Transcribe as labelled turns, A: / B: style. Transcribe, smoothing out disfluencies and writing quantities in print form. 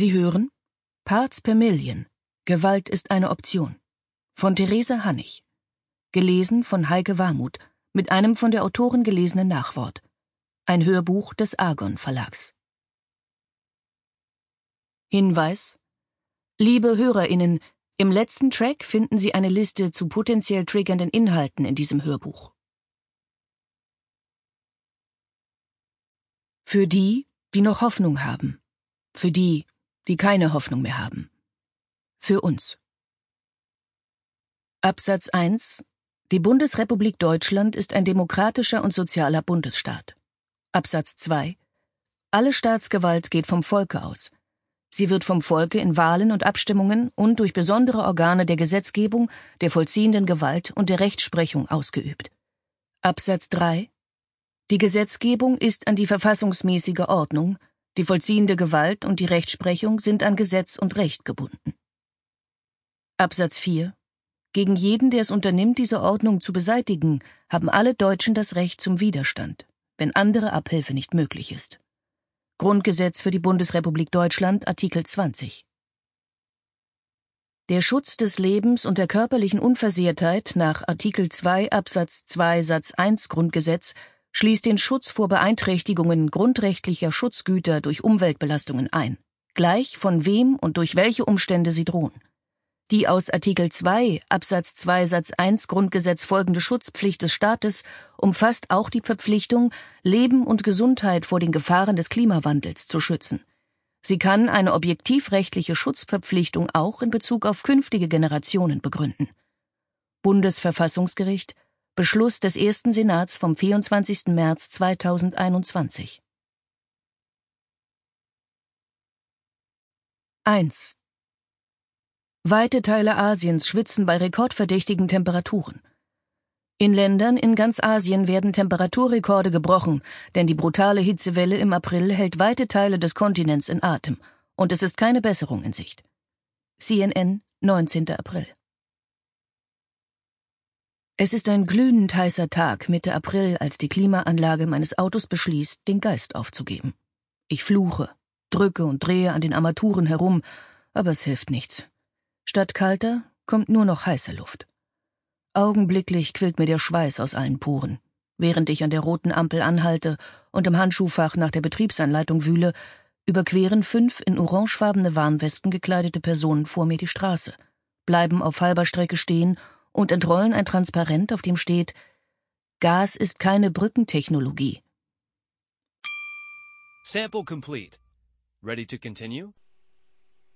A: Sie hören Parts per Million. Gewalt ist eine Option. Von Theresa Hannig. Gelesen von Heike Warmuth, mit einem von der Autorin gelesenen Nachwort. Ein Hörbuch des Argon Verlags. Hinweis: Liebe HörerInnen, im letzten Track finden Sie eine Liste zu potenziell triggernden Inhalten in diesem Hörbuch. Für die, die noch Hoffnung haben. Für die, die keine Hoffnung mehr haben. Für uns. Absatz 1. Die Bundesrepublik Deutschland ist ein demokratischer und sozialer Bundesstaat. Absatz 2. Alle Staatsgewalt geht vom Volke aus. Sie wird vom Volke in Wahlen und Abstimmungen und durch besondere Organe der Gesetzgebung, der vollziehenden Gewalt und der Rechtsprechung ausgeübt. Absatz 3. Die Gesetzgebung ist an die verfassungsmäßige Ordnung, die vollziehende Gewalt und die Rechtsprechung sind an Gesetz und Recht gebunden. Absatz 4. Gegen jeden, der es unternimmt, diese Ordnung zu beseitigen, haben alle Deutschen das Recht zum Widerstand, wenn andere Abhilfe nicht möglich ist. Grundgesetz für die Bundesrepublik Deutschland, Artikel 20. Der Schutz des Lebens und der körperlichen Unversehrtheit nach Artikel 2 Absatz 2 Satz 1 Grundgesetz schließt den Schutz vor Beeinträchtigungen grundrechtlicher Schutzgüter durch Umweltbelastungen ein, gleich von wem und durch welche Umstände sie drohen. Die aus Artikel 2 Absatz 2 Satz 1 Grundgesetz folgende Schutzpflicht des Staates umfasst auch die Verpflichtung, Leben und Gesundheit vor den Gefahren des Klimawandels zu schützen. Sie kann eine objektivrechtliche Schutzverpflichtung auch in Bezug auf künftige Generationen begründen. Bundesverfassungsgericht, Beschluss des Ersten Senats vom 24. März 2021. 1. Weite Teile Asiens schwitzen bei rekordverdächtigen Temperaturen. In Ländern in ganz Asien werden Temperaturrekorde gebrochen, denn die brutale Hitzewelle im April hält weite Teile des Kontinents in Atem, und es ist keine Besserung in Sicht. CNN, 19. April. Es ist ein glühend heißer Tag Mitte April, als die Klimaanlage meines Autos beschließt, den Geist aufzugeben. Ich fluche, drücke und drehe an den Armaturen herum, aber es hilft nichts. Statt kalter kommt nur noch heiße Luft. Augenblicklich quillt mir der Schweiß aus allen Poren. Während ich an der roten Ampel anhalte und im Handschuhfach nach der Betriebsanleitung wühle, überqueren 5 in orangefarbene Warnwesten gekleidete Personen vor mir die Straße, bleiben auf halber Strecke stehen und entrollen ein Transparent, auf dem steht: Gas ist keine Brückentechnologie.
B: Sample complete. Ready to continue?